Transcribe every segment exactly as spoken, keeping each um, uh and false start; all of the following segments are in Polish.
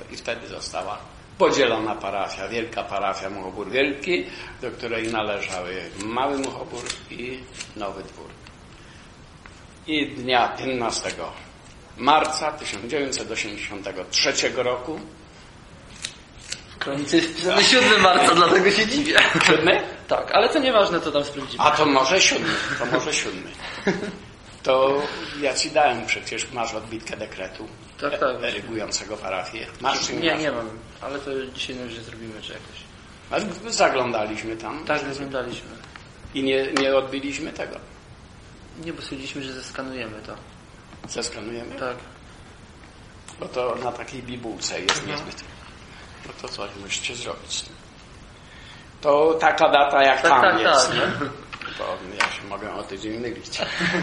i wtedy została podzielona parafia, wielka parafia Muchobór Wielki, do której należały Mały Muchobór i Nowy Dwór. I dnia piętnastego marca tysiąc dziewięćset osiemdziesiątego trzeciego roku. Kronicy jest wpisane siódmego marca, dlatego się dziwię. Siódmy? Tak, ale to nieważne, to tam sprawdzimy. A to może siódmy, to może siódmy. To ja ci dałem przecież, masz odbitkę dekretu tak, tak, erygującego parafię. Masz czy nie Nie, masz? nie mam, ale to dzisiaj na razie zrobimy, czy jakoś. Ale zaglądaliśmy tam. Tak, zaglądaliśmy. I nie, nie odbiliśmy tego. Nie, bo stwierdziliśmy, że zeskanujemy to. Zeskanujemy? Tak. Bo to na takiej bibułce jest mhm. niezbyt. No to co musicie zrobić z tym? To taka data jak tak, tam tak, jest, tak, nie? To ja się mogę o tydzień mylić.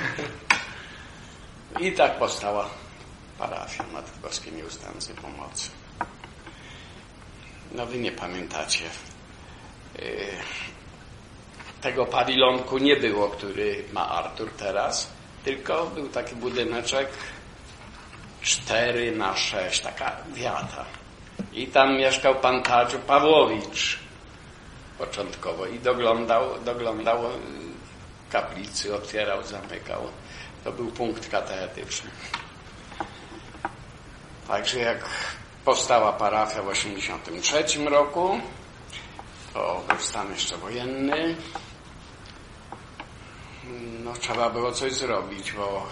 I tak powstała parafia Matki Boskiej Nieustannej Pomocy. No wy nie pamiętacie. Yy, tego pawilonku nie było, który ma Artur teraz, tylko był taki budyneczek cztery na sześć, taka wiata. I tam mieszkał pan Tadziu Pawłowicz początkowo i doglądał, doglądał kaplicy, otwierał, zamykał. To był punkt katechetyczny. Także jak powstała parafia w osiemdziesiątym trzecim roku, to był stan jeszcze wojenny. No trzeba było coś zrobić, bo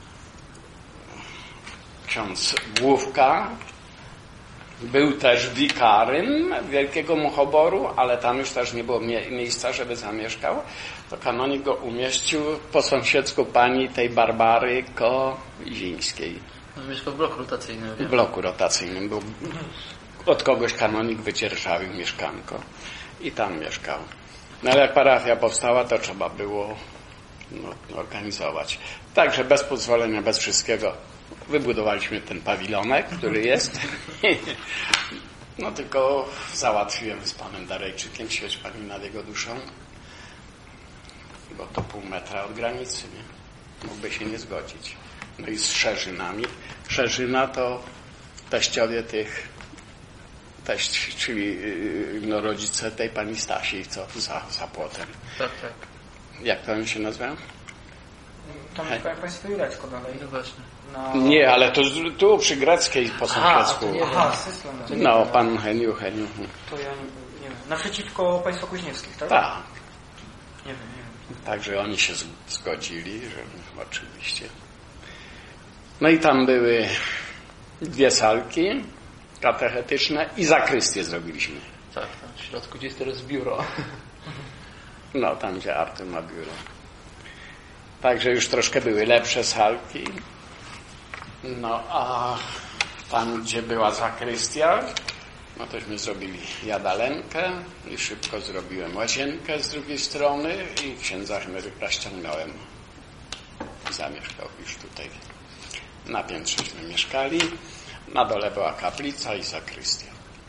ksiądz Główka był też wikarym Wielkiego Muchoboru, ale tam już też nie było mie- miejsca, żeby zamieszkał. To kanonik go umieścił po sąsiedzku pani tej Barbary Kozińskiej. No, mieszkał w bloku rotacyjnym. W bloku rotacyjnym. Był, od kogoś kanonik wydzierżawił mieszkanko i tam mieszkał. No ale jak parafia powstała, to trzeba było no, organizować. Także bez pozwolenia, bez wszystkiego wybudowaliśmy ten pawilonek, który jest. No tylko załatwiłem z panem Darejczykiem, świeć pani nad jego duszą, bo to pół metra od granicy, nie? Mógłby się nie zgodzić. No i z Szerzynami. Szerzyna to teściowie tych, teść, czyli no, rodzice tej pani Stasi, co za, za płotem. Tak, tak. Jak to oni się nazywają? Tam mieszkają państwo Jureczko dalej. No właśnie. Na... Nie, ale to z, tu przy Greckiej po sąsiedzku. Aha, system. No, pan Heniu, Heniu. To ja nie, nie wiem. Naprzeciwko państwa Kuźniewskich, tak? Tak. Nie wiem, nie wiem. Także oni się zgodzili, że oczywiście. No i tam były dwie salki katechetyczne i zakrystię zrobiliśmy. Tak, tam w środku, gdzie jest teraz biuro. No, tam gdzie Artur ma biuro. Także już troszkę były lepsze salki. No, a tam, gdzie była zakrystia, no tośmy zrobili jadalenkę i szybko zrobiłem łazienkę z drugiej strony i księdza Henryka ściągnąłem. Zamieszkał już tutaj. Na piętrześmy mieszkali. Na dole była kaplica i zakrystia.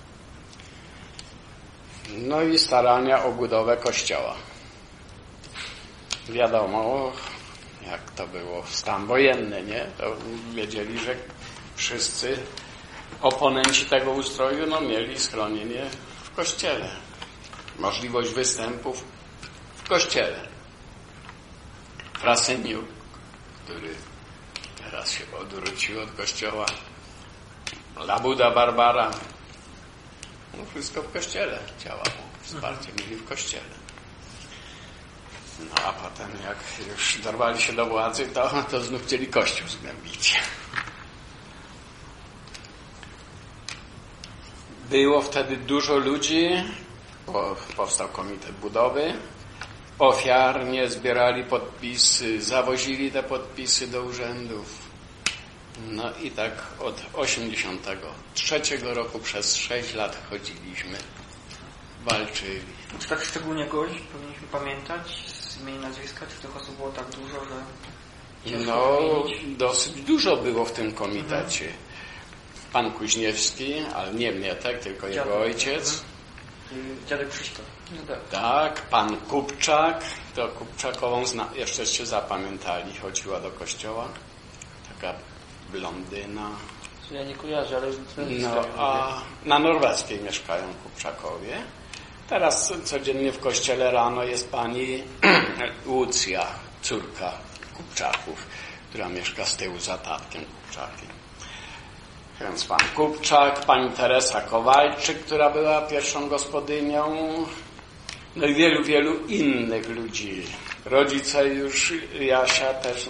No i starania o budowę kościoła. Wiadomo, jak to było, stan wojenny, nie? To wiedzieli, że wszyscy oponenci tego ustroju no, mieli schronienie w kościele. Możliwość występów w kościele. Frasyniuk, który teraz się odwrócił od kościoła, Labuda Barbara, no wszystko w kościele działało. Wsparcie mieli w kościele. No a potem jak już dorwali się do władzy, to, to znów chcieli kościół zgnębić. Było wtedy dużo ludzi, bo powstał komitet budowy, ofiarnie zbierali podpisy, zawozili te podpisy do urzędów. No i tak od osiemdziesiątego trzeciego roku przez sześć lat chodziliśmy, walczyli. Czy tak szczególnie gość powinniśmy pamiętać z imienia i nazwiska? Czy tych osób było tak dużo, że... No, dosyć dużo było w tym komitecie. Pan Kuźniewski, ale nie Mietek, tylko jego Dziadek, ojciec. Dziadek Krzysztof. Tak, pan Kupczak, to Kupczakową zna, jeszcze się zapamiętali, chodziła do kościoła. Taka blondyna, Ja nie kojarzę, ale... No, a na Norweckiej mieszkają Kupczakowie. Teraz codziennie w kościele rano jest pani Łucja, córka Kupczaków, która mieszka z tyłu za tatkiem Kupczakiem. Więc pan Kupczak, pani Teresa Kowalczyk, która była pierwszą gospodynią, no i wielu, wielu innych ludzi. Rodzice już Jasia też,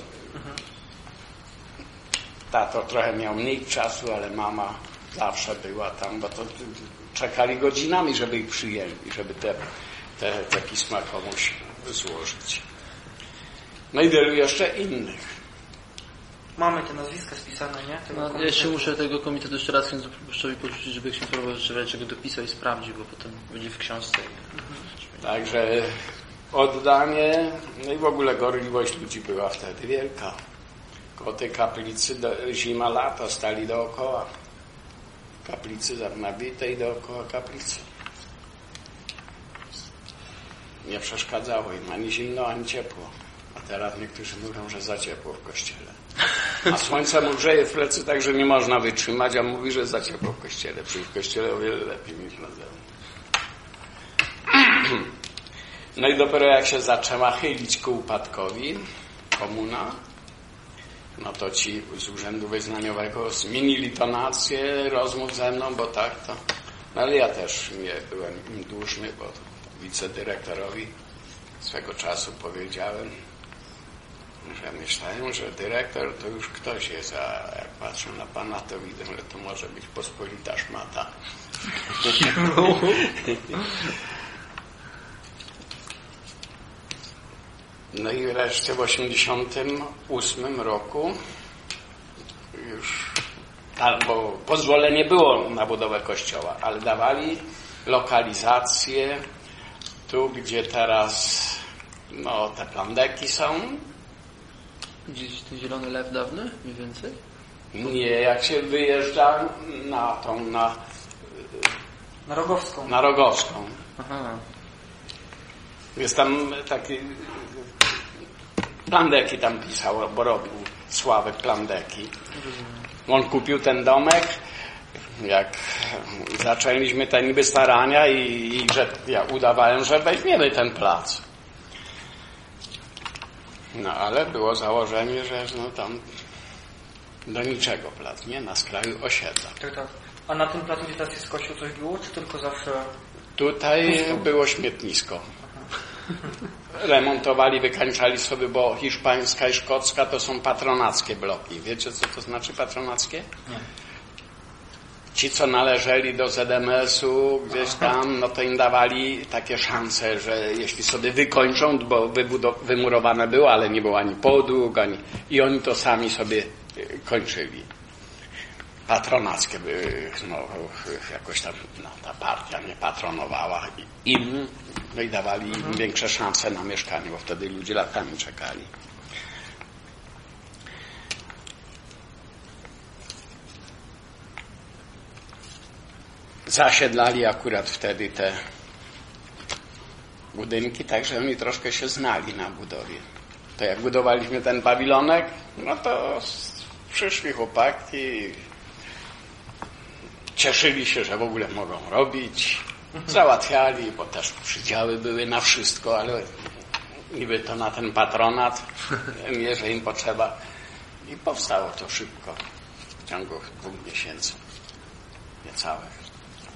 tato trochę miał mniej czasu, ale mama zawsze była tam, bo to czekali godzinami, żeby ich przyjęli, żeby te, te, te pisma komuś złożyć. No i wielu jeszcze innych. Mamy te nazwiska spisane, nie? Tego No, ja jeszcze muszę tego komitetu jeszcze raz księdzu proboszczowi porzucić, żeby ksiądz proboszcz czego dopisał i sprawdził, bo potem będzie w książce. Także oddanie, no i w ogóle gorliwość ludzi była wtedy wielka. Koło tej kaplicy do, zima, lato stali dookoła kaplicy nabitej, dookoła kaplicy. Nie przeszkadzało im ani zimno, ani ciepło. A teraz niektórzy mówią, że za ciepło w kościele. A słońce mu grzeje w plecy tak, że nie można wytrzymać, a mówi, że za ciepło w kościele. Przy w kościele o wiele lepiej niż na zewnątrz. No i dopiero jak się zaczęła chylić ku upadkowi komuna, no to ci z urzędu wyznaniowego zmienili tonację rozmów ze mną, bo tak to... No ale ja też nie byłem im dłużny, bo wicedyrektorowi swego czasu powiedziałem, że myślałem, że dyrektor to już ktoś jest, a jak patrzę na pana, to widzę, że to może być pospolita szmata. No i wreszcie w osiemdziesiątym ósmym roku już, bo pozwolenie było na budowę kościoła, ale dawali lokalizację tu, gdzie teraz no, te plandeki są. Gdzieś ten zielony lew dawny, mniej więcej? Nie, jak się wyjeżdża na tą, na... Na Rogowską. Na Rogowską. Aha. Jest tam taki... Plandeki tam pisał, bo robił Sławek Plandeki. On kupił ten domek, jak zaczęliśmy te niby starania i, i że ja udawałem, że weźmiemy ten plac. No ale było założenie, że no tam do niczego plac, nie? Na skraju osiedla. Tak, tak. A na tym placu, gdzie teraz jest kościół, coś było, czy tylko zawsze... Tutaj było śmietnisko. Remontowali, wykańczali sobie, bo hiszpańska i szkocka to są patronackie bloki. Wiecie, co to znaczy patronackie? Nie. Ci, co należeli do Z M S-u gdzieś tam, no to im dawali takie szanse, że jeśli sobie wykończą, bo wybudow- wymurowane było, ale nie było ani podłóg, ani... I oni to sami sobie kończyli. Patronackie były, no, jakoś tam no, ta partia nie patronowała im, no i dawali im większe szanse na mieszkanie, bo wtedy ludzie latami czekali. Zasiedlali akurat wtedy te budynki, także oni troszkę się znali na budowie. To jak budowaliśmy ten pawilonek, no to przyszli chłopaki, cieszyli się, że w ogóle mogą robić, załatwiali, bo też przydziały były na wszystko, ale niby to na ten patronat, nie, że im potrzeba. I powstało to szybko, w ciągu dwóch miesięcy, niecałych.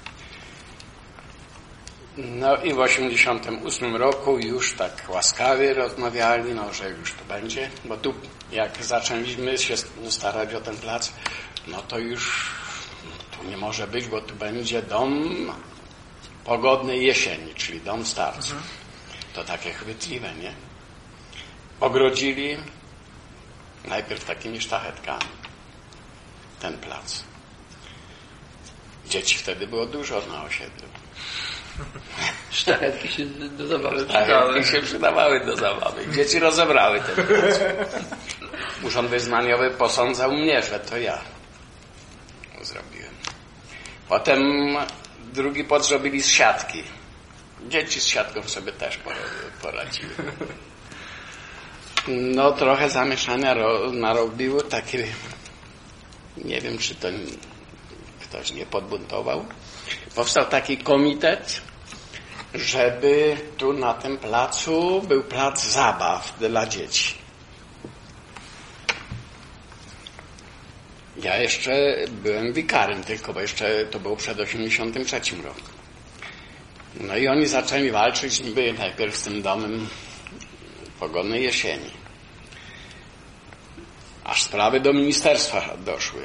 No i w osiemdziesiątym ósmym roku już tak łaskawie rozmawiali, no, że już to będzie, bo tu jak zaczęliśmy się starać o ten plac, no to już tu nie może być, bo tu będzie dom pogodnej jesieni, czyli dom starców. Mhm. To takie chwytliwe, nie? Ogrodzili najpierw takimi sztachetkami ten plac. Dzieci wtedy było dużo na osiedlu. Sztachetki się do zabawy przydały. Sztachetki się przydawały do zabawy. Dzieci rozebrały ten plac. Urząd Wyznaniowy posądzał mnie, że to ja zrobiłem. Potem drugi płot zrobili z siatki. Dzieci z siatką sobie też poradziły. No trochę zamieszania narobiło takie Nie wiem, czy to ktoś nie podbuntował. Powstał taki komitet, żeby tu na tym placu był plac zabaw dla dzieci. Ja jeszcze byłem wikarym tylko, bo jeszcze to było przed osiemdziesiątym trzecim roku. No i oni zaczęli walczyć niby najpierw z tym domem Pogodnej Jesieni. Aż sprawy do ministerstwa doszły.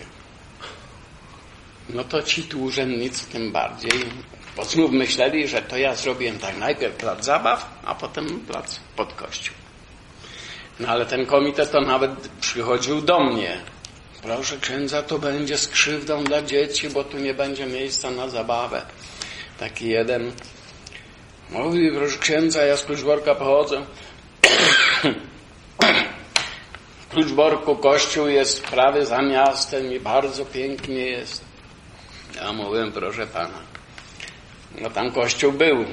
No to ci tu urzędnicy tym bardziej, bo znów myśleli, że to ja zrobiłem tak, najpierw plac zabaw, a potem plac pod kościół. No ale ten komitet to nawet przychodził do mnie. Proszę księdza, to będzie z krzywdą dla dzieci, bo tu nie będzie miejsca na zabawę. Taki jeden mówi, proszę księdza, ja z Kluczborka pochodzę. W Kluczborku kościół jest prawie za miastem i bardzo pięknie jest. Ja mówiłem, proszę pana, no tam kościół był.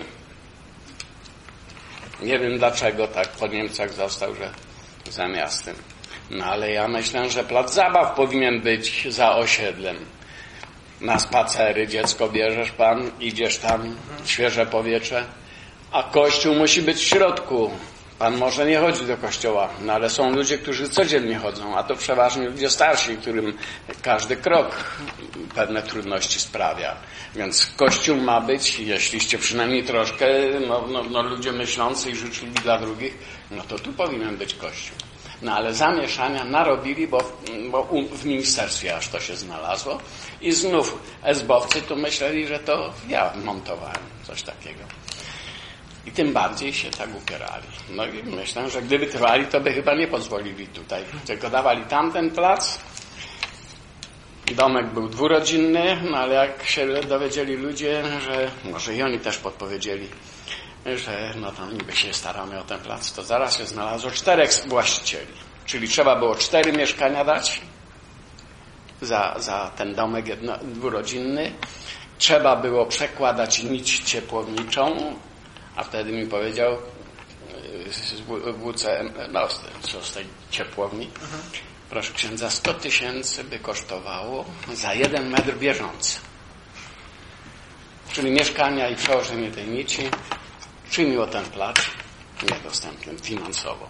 Nie wiem dlaczego tak po Niemcach został, że za miastem. No ale ja myślę, że plac zabaw powinien być za osiedlem. Na spacery dziecko bierzesz pan, idziesz tam, świeże powietrze, a kościół musi być w środku. Pan może nie chodzi do kościoła, no ale są ludzie, którzy codziennie chodzą, a to przeważnie ludzie starsi, którym każdy krok pewne trudności sprawia. Więc kościół ma być, jeśliście przynajmniej troszkę, no, no, no ludzie myślący i życzliwi dla drugich, no to tu powinien być kościół. No ale zamieszania narobili, bo, bo w ministerstwie aż to się znalazło i znów esbowcy tu myśleli, że to ja montowałem coś takiego. I tym bardziej się tak upierali. No i myślę, że gdyby trwali, to by chyba nie pozwolili tutaj. Tylko dawali tamten plac. Domek był dwurodzinny, no ale jak się dowiedzieli ludzie, że może i oni też podpowiedzieli, że no tam niby się staramy o ten plac, to zaraz się znalazło czterech właścicieli. Czyli trzeba było cztery mieszkania dać za, za ten domek jedno, dwurodzinny. Trzeba było przekładać nić ciepłowniczą, a wtedy mi powiedział z W C M, no z tej ciepłowni, mhm. Proszę księdza, sto tysięcy by kosztowało za jeden metr bieżący. Czyli mieszkania i przełożenie tej nici, przyjmie ten plac niedostępny finansowo.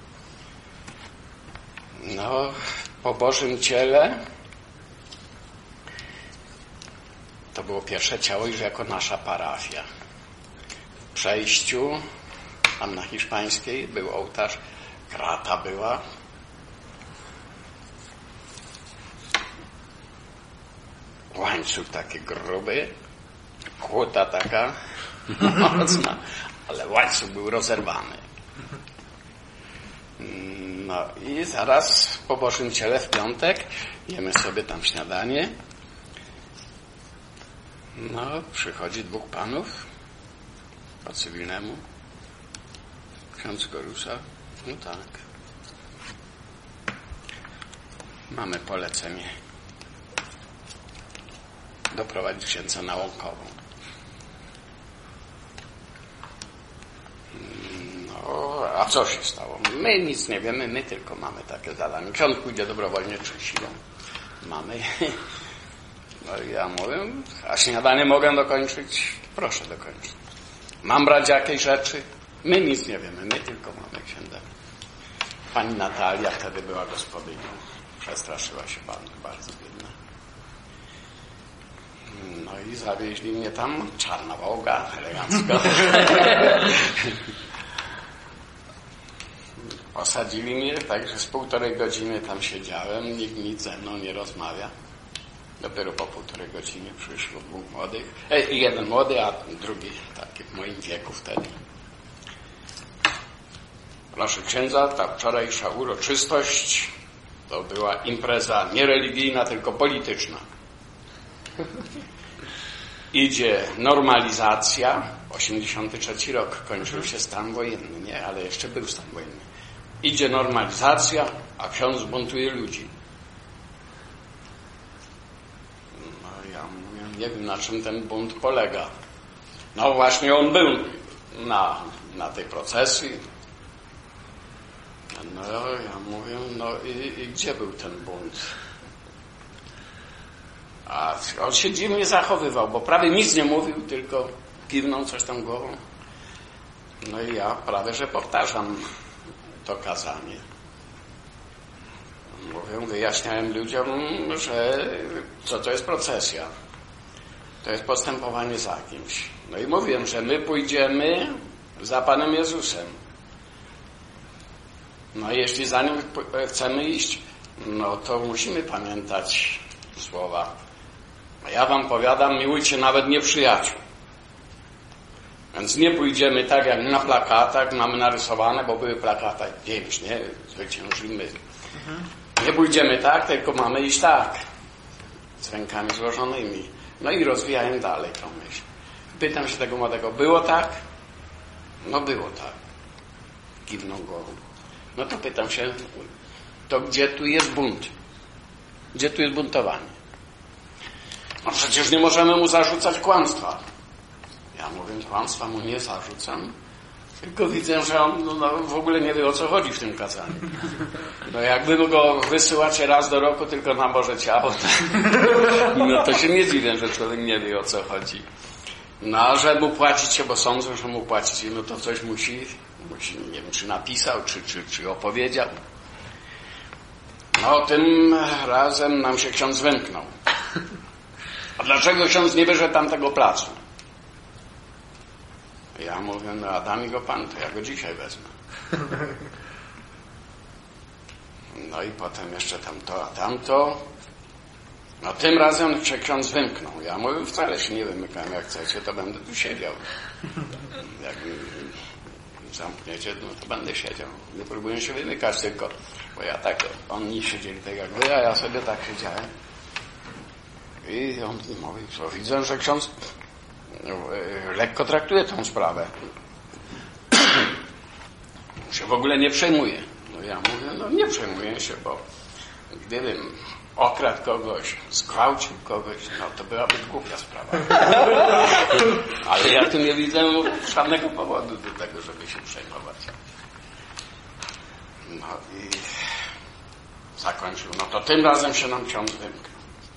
No, po Bożym Ciele to było pierwsze ciało już jako nasza parafia. W przejściu tam na Hiszpańskiej był ołtarz, krata była. Łańcuch taki gruby, kłuta taka mocna, ale łańcuch był rozerwany. No i zaraz po Bożym Ciele w piątek jemy sobie tam śniadanie. No, przychodzi dwóch panów po cywilnemu. Ksiądz Gorusa. No tak. Mamy polecenie doprowadzić księdza na Łąkową. No, a co się stało? My nic nie wiemy, my tylko mamy takie zadanie. Ksiądz pójdzie dobrowolnie czy siłą. Mamy. No i ja mówię, a śniadanie mogę dokończyć? Proszę dokończyć. Mam brać jakieś rzeczy? My nic nie wiemy, my tylko mamy księdza. Pani Natalia wtedy była gospodynią. Przestraszyła się bardzo, bardzo biedna. No i zawieźli mnie tam, czarna wołga, elegancko. Posadzili mnie, także z półtorej godziny tam siedziałem, nikt nic ze mną nie rozmawia. Dopiero po półtorej godziny przyszło dwóch młodych. E, jeden młody, a drugi taki w moim wieku wtedy. Proszę księdza, ta wczorajsza uroczystość to była impreza nie religijna, tylko polityczna. Idzie normalizacja. osiemdziesiąty trzeci rok kończył się stan wojenny, nie? Ale jeszcze był stan wojenny. Idzie normalizacja, a ksiądz buntuje ludzi. No ja mówię, nie wiem na czym ten bunt polega. No właśnie on był na, na tej procesji. No ja mówię, no i, i gdzie był ten bunt? A on się dziwnie zachowywał, bo prawie nic nie mówił, tylko kiwnął coś tam głową. No i ja prawie, że powtarzam to kazanie. Mówię, wyjaśniałem ludziom, że co to jest procesja. To jest postępowanie za kimś. No i mówiłem, że my pójdziemy za Panem Jezusem. No i jeśli za Nim chcemy iść, no to musimy pamiętać słowa. Ja wam powiadam, miłujcie nawet nieprzyjaciół. Więc nie pójdziemy tak jak na plakatach, mamy narysowane, bo były plakaty pięć, nie? Zwyciężymy. Mhm. Nie pójdziemy tak, tylko mamy iść tak. Z rękami złożonymi. No i rozwijałem dalej tą myśl. Pytam się tego młodego, było tak? No było tak. Kiwnął głową. No to pytam się, to gdzie tu jest bunt? Gdzie tu jest buntowanie? No przecież nie możemy mu zarzucać kłamstwa. Ja mówię, kłamstwa mu nie zarzucam, tylko widzę, że on no, no, w ogóle nie wie, o co chodzi w tym kazaniu. No jakby go wysyłacie raz do roku tylko na Boże Ciało, to, no to się nie dziwię, że człowiek nie wie, o co chodzi. No a że mu płacicie, bo sądzą, że mu płacicie, no to coś musi, musi nie wiem, czy napisał, czy, czy, czy opowiedział. No tym razem nam się ksiądz wymknął. A dlaczego ksiądz nie bierze tamtego placu? Ja mówię, no a da mi go pan, to ja go dzisiaj wezmę. No i potem jeszcze tamto, a tamto. No tym razem się ksiądz wymknął. Ja mówię, wcale się nie wymykałem, jak chcecie, to będę tu siedział. Jak zamkniecie, no to będę siedział. Nie próbuję się wymykać tylko, bo ja tak, oni siedzieli tak jak wy, a ja sobie tak siedziałem. I on mówi, co widzę, że ksiądz lekko traktuje tą sprawę. się w ogóle nie przejmuje. No ja mówię, no nie przejmuję się, bo gdybym okradł kogoś, zgwałcił kogoś, no to byłaby głupia sprawa. Ale ja tu nie widzę żadnego powodu do tego, żeby się przejmować. No i zakończył. No to tym razem się nam ksiądz wymknął.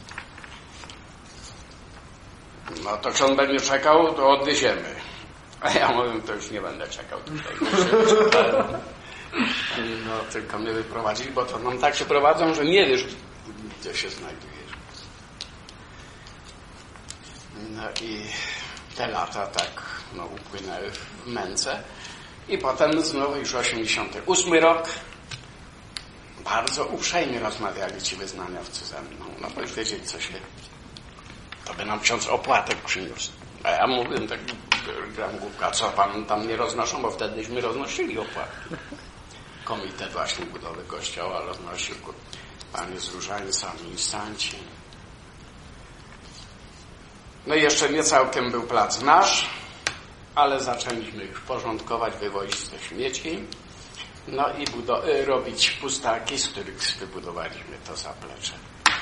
No to ksiądz będzie czekał, to odwieziemy. A ja mówię, to już nie będę czekał tutaj. No tylko mnie wyprowadzić, bo to nam tak się prowadzą, że nie wiesz, gdzie się znajdujesz. No i te lata tak no, upłynęły w męce. I potem znowu już osiemdziesiąty ósmy rok. Bardzo uprzejmie rozmawiali ci wyznaniowcy ze mną. No bo już wiedzieli, co się... To by nam ksiądz opłatek przyniósł. A ja mówię, tak gram głupka, co pan tam nie roznoszą, bo wtedyśmy roznosili opłatki. Komitet właśnie budowy kościoła roznosił panie z różańca, ministranci. No i jeszcze nie całkiem był plac nasz, ale zaczęliśmy już porządkować, wywozić te śmieci. No i budo- robić pustaki, z których wybudowaliśmy to zaplecze.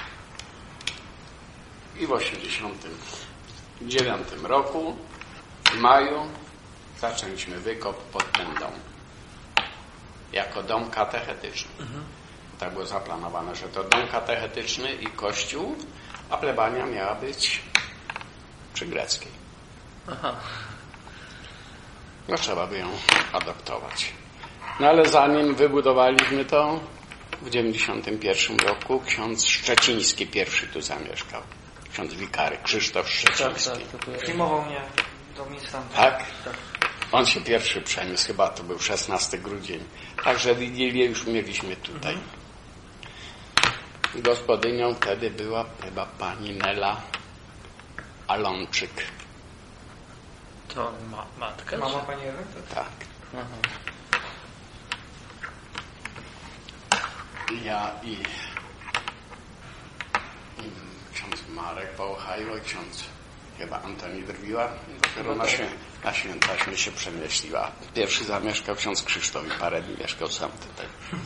I w osiemdziesiątym dziewiątym roku, w maju, zaczęliśmy wykop pod ten dom. Jako dom katechetyczny. Mhm. Tak było zaplanowane, że to dom katechetyczny i kościół, a plebania miała być przy Greckiej. Aha. No trzeba by ją adoptować. No ale zanim wybudowaliśmy to, w dziewięćdziesiątym pierwszym roku ksiądz Szczeciński pierwszy tu zamieszkał. Ksiądz wikary Krzysztof Szczeciński. Przyjmował mnie do ministranta. Tak? Tak. On się pierwszy przeniósł, chyba to był szesnastego grudzień. Także Wigilię już mieliśmy tutaj. Mhm. Gospodynią wtedy była chyba pani Nela Alonczyk. To ma, matka? Mama pani Ewy? Tak. Aha. Ja i, i ksiądz Marek Połchajło i ksiądz chyba Antoni Drwiła. Dopiero na, świę, na świętaśmy się przemieściła. Pierwszy zamieszkał ksiądz Krzysztof i parę dni mieszkał sam tutaj.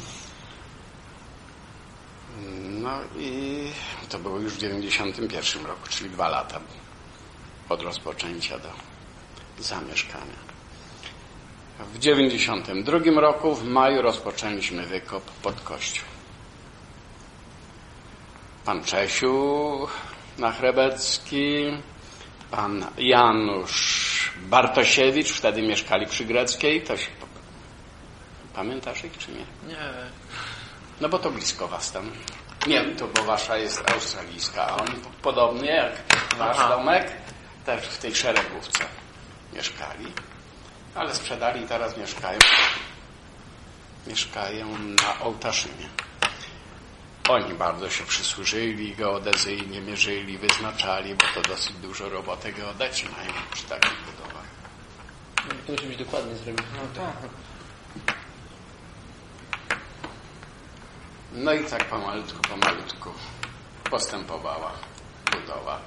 No i to było już w dziewięćdziesiątym pierwszym roku, czyli dwa lata od rozpoczęcia do zamieszkania. W dziewięćdziesiątym drugim roku, w maju, rozpoczęliśmy wykop pod kościół. Pan Czesiu Nachrebecki, pan Janusz Bartosiewicz, wtedy mieszkali przy Greckiej. To się... Pamiętasz ich, czy nie? Nie. No bo to blisko was tam. Nie, to bo wasza jest australijska, a oni podobnie jak wasz Aha. domek, też w tej szeregówce mieszkali, ale sprzedali i teraz mieszkają mieszkają na Ołtaszynie. Oni bardzo się przysłużyli, geodezyjnie mierzyli, wyznaczali, bo to dosyć dużo roboty geodeci mają przy takich budowach. To musi być dokładnie zrobione. No tak. No i tak pomalutku, pomalutku postępowała budowa.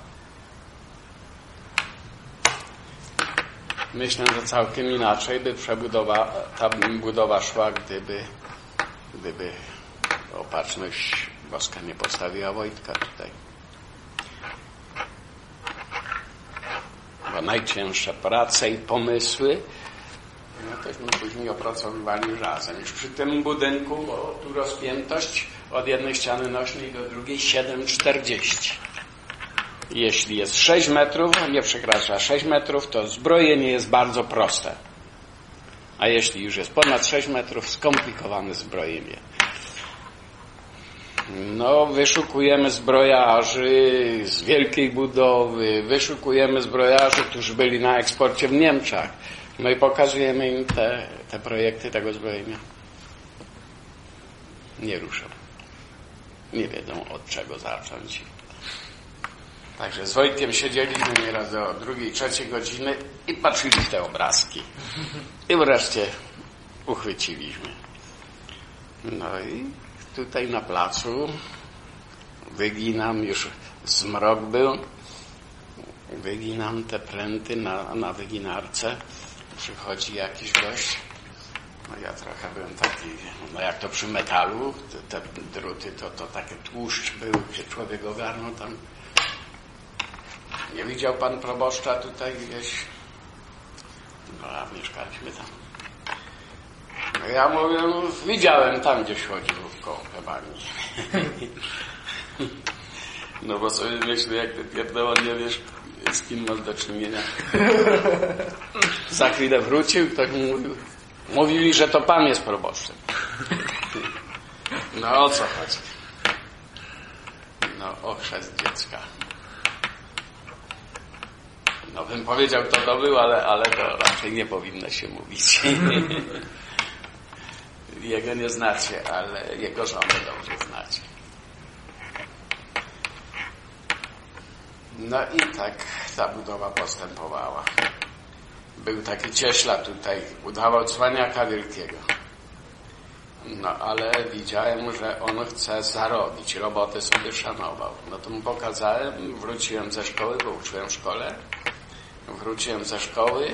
Myślę, że całkiem inaczej by przebudowa, ta budowa szła, gdyby, gdyby Opatrzność Boska nie postawiła Wojtka tutaj. Bo najcięższe prace i pomysły no tośmy później opracowywali razem. Już przy tym budynku, bo tu rozpiętość od jednej ściany nośnej do drugiej siedem czterdzieści. Jeśli jest sześć metrów, nie przekracza sześć metrów, to zbrojenie jest bardzo proste. A jeśli już jest ponad sześć metrów, skomplikowane zbrojenie. No, wyszukujemy zbrojarzy z wielkiej budowy, wyszukujemy zbrojarzy, którzy byli na eksporcie w Niemczech. No i pokazujemy im te, te projekty tego zbrojenia. Nie ruszą. Nie wiedzą, od czego zacząć. Także z Wojtkiem siedzieliśmy nieraz do drugiej, trzeciej godziny i patrzyli w te obrazki. I wreszcie uchwyciliśmy. No i tutaj na placu wyginam, już zmrok był, wyginam te pręty na, na wyginarce. Przychodzi jakiś gość. No ja trochę byłem taki, no jak to przy metalu, te, te druty, to, to taki tłuszcz był, gdzie człowiek ogarnął tam. Nie widział pan proboszcza tutaj gdzieś? No a mieszkaliśmy tam. No ja mówię, no, widziałem tam gdzieś chodził koło plebanii. No bo sobie myślę, jak ty pierdolą, nie wiesz, z kim masz do czynienia. Za chwilę wrócił, ktoś mu mówił. Mówili, że to pan jest proboszczem. No o co chodzi? No o chrzest dziecka. No bym powiedział, kto to był, ale, ale to raczej nie powinno się mówić. Jego nie znacie, ale jego żonę dobrze znacie. No i tak ta budowa postępowała. Był taki cieśla tutaj, udawał cwaniaka wielkiego. No ale widziałem, że on chce zarobić, robotę sobie szanował. No to mu pokazałem, wróciłem ze szkoły, bo uczyłem w szkole. Wróciłem ze szkoły.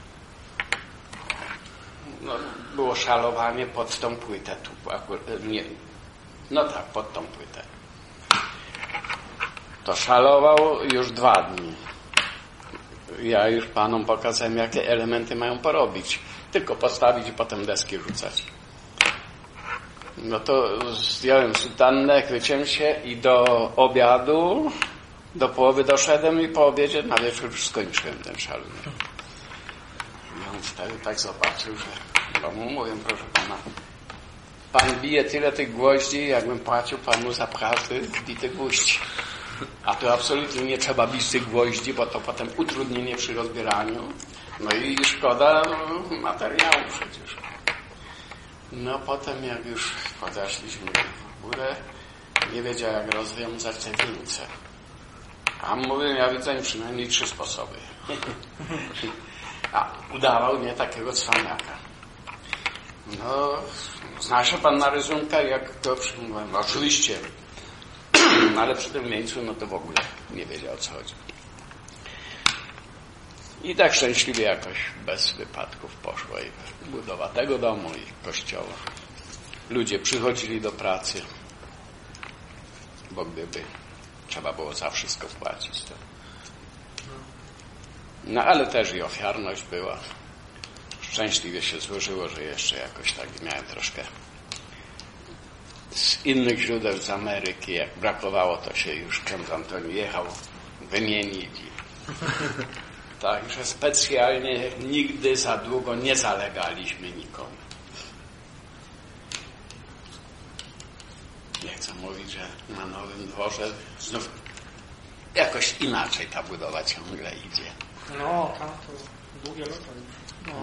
No, było szalowanie pod tą płytę tu, akurat, nie, no tak, pod tą płytę. To szalował już dwa dni. Ja już panom pokazałem, jakie elementy mają porobić. Tylko postawić i potem deski rzucać. No to zdjąłem sutannę, chwyciłem się i do obiadu, do połowy doszedłem i po obiedzie na wieczór już skończyłem ten szal. I on wtedy tak zobaczył, że bo mu mówię, proszę pana, pan bije tyle tych gwoździ, jakbym płacił panu za pracę bity gwóźdź. A tu absolutnie nie trzeba bić tych gwoździ, bo to potem utrudnienie przy rozbieraniu. No i szkoda materiału przecież. No potem jak już podeszliśmy w górę, nie wiedział jak rozwiązać te wieńce. A mówię, ja widzę przynajmniej trzy sposoby. A udawał mnie takiego cwaniaka. No, zna się pan na rysunkach, jak go przyjmowałem? Oczywiście. Ale przy tym miejscu, no to w ogóle nie wiedział, o co chodzi. I tak szczęśliwie jakoś bez wypadków poszła i budowa tego domu i kościoła. Ludzie przychodzili do pracy, bo gdyby trzeba było za wszystko wpłacić, to... No ale też i ofiarność była. Szczęśliwie się złożyło, że jeszcze jakoś tak miałem troszkę z innych źródeł z Ameryki. Jak brakowało, to się już ksiądz Antoni jechał wymienić. Także specjalnie nigdy za długo nie zalegaliśmy nikomu. Nie chcę mówić, że na Nowym Dworze znów jakoś inaczej ta budowa ciągle idzie. No, tam to długie lata już. No.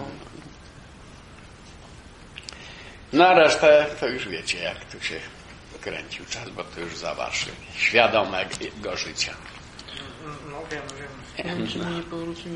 Na resztę to już wiecie, jak tu się kręcił czas, bo to już za wasze świadomego życia. No wiem, wiem. Nie wiem, czy my nie powrócimy